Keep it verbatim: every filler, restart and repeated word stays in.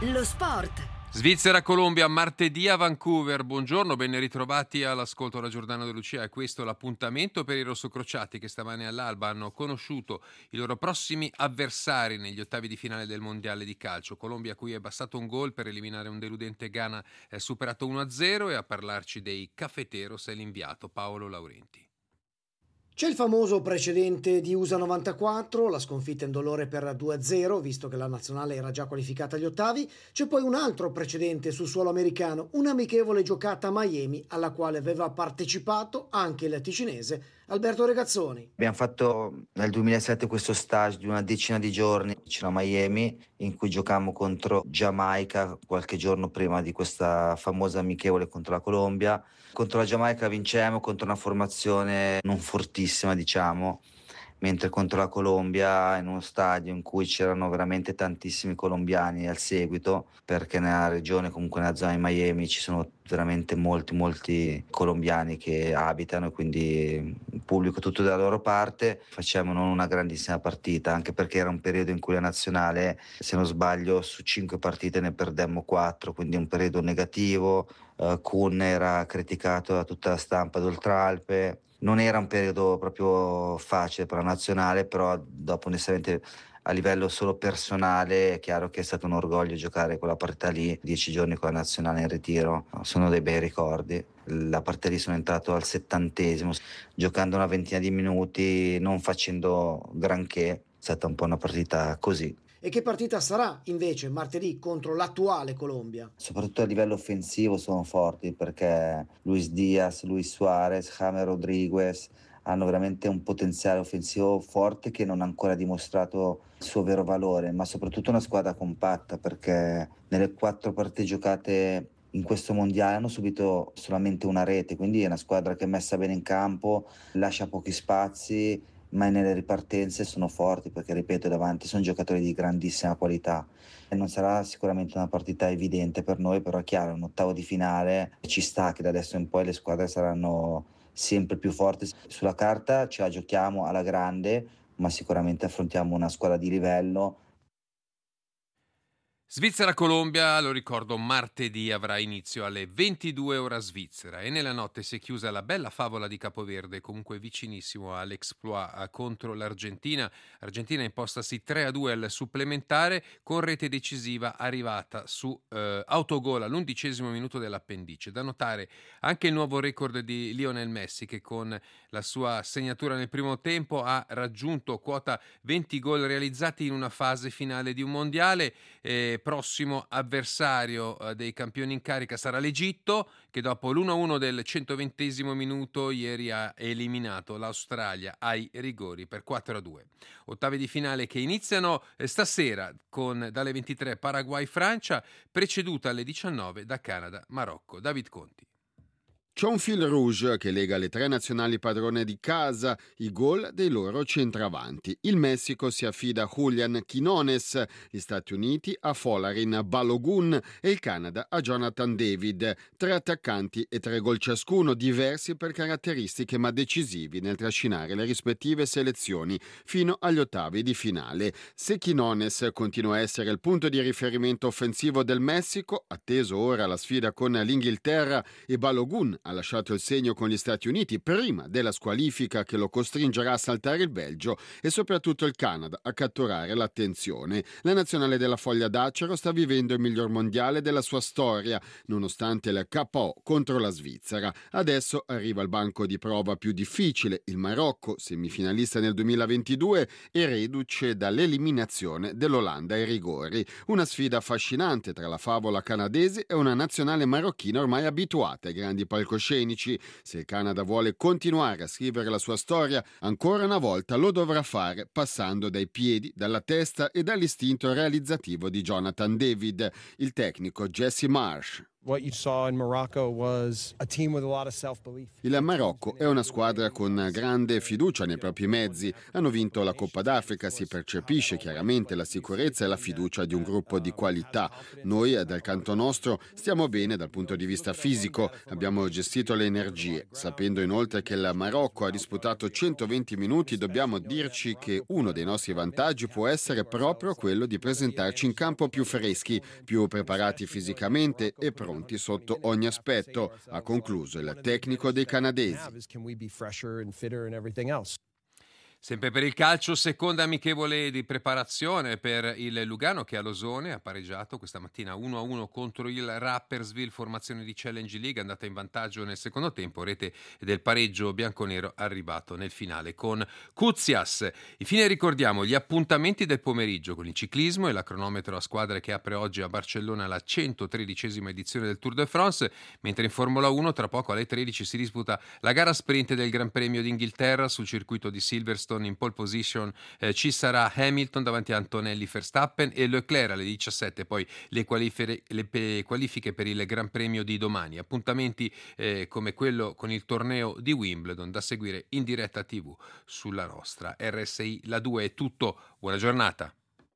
Lo sport. Svizzera-Colombia martedì a Vancouver. Buongiorno, ben ritrovati all'ascolto da Giordano De Lucia. E questo è l'appuntamento per i rossocrociati che stamane all'alba hanno conosciuto i loro prossimi avversari negli ottavi di finale del mondiale di calcio. Colombia a cui è bastato un gol per eliminare un deludente Ghana è superato uno a zero, e a parlarci dei cafeteros è l'inviato Paolo Laurenti. C'è il famoso precedente di U S A novantaquattro, la sconfitta indolore per due a zero, visto che la nazionale era già qualificata agli ottavi. C'è poi un altro precedente sul suolo americano, un'amichevole giocata a Miami, alla quale aveva partecipato anche il ticinese Alberto Regazzoni. Abbiamo fatto nel duemilasette questo stage di una decina di giorni vicino a Miami, in cui giocammo contro Giamaica qualche giorno prima di questa famosa amichevole contro la Colombia. Contro la Giamaica vincemmo contro una formazione non fortissima, diciamo, mentre contro la Colombia, in uno stadio in cui c'erano veramente tantissimi colombiani al seguito, perché nella regione, comunque nella zona di Miami, ci sono veramente molti molti colombiani che abitano, e quindi il pubblico tutto dalla loro parte. Facciamo non una grandissima partita, anche perché era un periodo in cui la nazionale, se non sbaglio, su cinque partite ne perdemmo quattro, quindi un periodo negativo. uh, Kun era criticato da tutta la stampa d'Oltralpe. Non era un periodo proprio facile per la nazionale, però dopo, onestamente, a livello solo personale è chiaro che è stato un orgoglio giocare quella partita lì, dieci giorni con la nazionale in ritiro. Sono dei bei ricordi. La partita lì sono entrato al settantesimo, giocando una ventina di minuti, non facendo granché. È stata un po' una partita così. E che partita sarà invece martedì contro l'attuale Colombia? Soprattutto a livello offensivo sono forti, perché Luis Diaz, Luis Suarez, James Rodriguez hanno veramente un potenziale offensivo forte che non ha ancora dimostrato il suo vero valore, ma soprattutto una squadra compatta, perché nelle quattro partite giocate in questo mondiale hanno subito solamente una rete, quindi è una squadra che è messa bene in campo, lascia pochi spazi, ma nelle ripartenze sono forti, perché, ripeto, davanti sono giocatori di grandissima qualità. E non sarà sicuramente una partita evidente per noi, però è chiaro, un ottavo di finale ci sta che da adesso in poi le squadre saranno sempre più forti. Sulla carta ce la giochiamo alla grande, ma sicuramente affrontiamo una squadra di livello. Svizzera-Colombia, lo ricordo, martedì avrà inizio alle ventidue ora svizzera, e nella notte si è chiusa la bella favola di Capoverde, comunque vicinissimo all'exploit contro l'Argentina. Argentina impostasi tre a due al supplementare, con rete decisiva arrivata su eh, autogol all'undicesimo minuto dell'appendice. Da notare anche il nuovo record di Lionel Messi, che con la sua segnatura nel primo tempo ha raggiunto quota venti gol realizzati in una fase finale di un mondiale. Eh, prossimo avversario eh, dei campioni in carica sarà l'Egitto, che dopo l'uno a uno del centoventesimo minuto ieri ha eliminato l'Australia ai rigori per quattro a due. Ottavi di finale che iniziano eh, stasera con dalle ventitré Paraguay-Francia, preceduta alle diciannove da Canada-Marocco. David Conti. C'è un fil rouge che lega le tre nazionali padrone di casa, i gol dei loro centravanti. Il Messico si affida a Julian Quinones, gli Stati Uniti a Folarin Balogun e il Canada a Jonathan David. Tre attaccanti e tre gol ciascuno, diversi per caratteristiche ma decisivi nel trascinare le rispettive selezioni fino agli ottavi di finale. Se Quinones continua a essere il punto di riferimento offensivo del Messico, atteso ora la sfida con l'Inghilterra, e Balogun ha lasciato il segno con gli Stati Uniti prima della squalifica che lo costringerà a saltare il Belgio, e soprattutto il Canada a catturare l'attenzione. La nazionale della Foglia d'Acero sta vivendo il miglior mondiale della sua storia, nonostante il K O contro la Svizzera. Adesso arriva il banco di prova più difficile, il Marocco, semifinalista nel duemilaventidue e reduce dall'eliminazione dell'Olanda ai rigori. Una sfida affascinante tra la favola canadese e una nazionale marocchina ormai abituata ai grandi palcoscenici. Se il Canada vuole continuare a scrivere la sua storia, ancora una volta lo dovrà fare passando dai piedi, dalla testa e dall'istinto realizzativo di Jonathan David. Il tecnico Jesse Marsh. Il Marocco è una squadra con grande fiducia nei propri mezzi. Hanno vinto la Coppa d'Africa, si percepisce chiaramente la sicurezza e la fiducia di un gruppo di qualità. Noi, dal canto nostro, stiamo bene dal punto di vista fisico, abbiamo gestito le energie. Sapendo inoltre che il Marocco ha disputato centoventi minuti, dobbiamo dirci che uno dei nostri vantaggi può essere proprio quello di presentarci in campo più freschi, più preparati fisicamente e pronti sotto ogni aspetto, ha concluso il tecnico dei canadesi. Sempre per il calcio, seconda amichevole di preparazione per il Lugano che a Losone ha pareggiato questa mattina uno a uno contro il Rapperswil, formazione di Challenge League, andata in vantaggio nel secondo tempo, rete del pareggio bianconero arrivato nel finale con Kuzias. Infine ricordiamo gli appuntamenti del pomeriggio con il ciclismo e la cronometro a squadre che apre oggi a Barcellona la centotredicesima edizione del Tour de France, mentre in Formula uno tra poco alle tredici si disputa la gara sprint del Gran Premio d'Inghilterra sul circuito di Silverstone. In pole position eh, ci sarà Hamilton davanti a Antonelli, Verstappen e Leclerc alle diciassette, poi le qualifiche, le qualifiche per il Gran Premio di domani. Appuntamenti eh, come quello con il torneo di Wimbledon da seguire in diretta tivù sulla nostra R S I. La due è tutto, buona giornata.